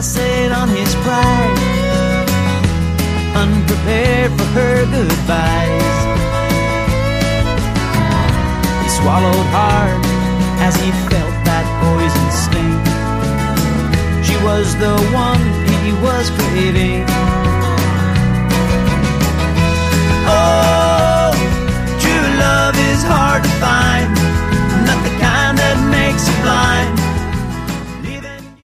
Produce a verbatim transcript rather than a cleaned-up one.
acid on his pride, unprepared for her goodbyes. He swallowed hard as he felt that poison sting. She was the one he was craving.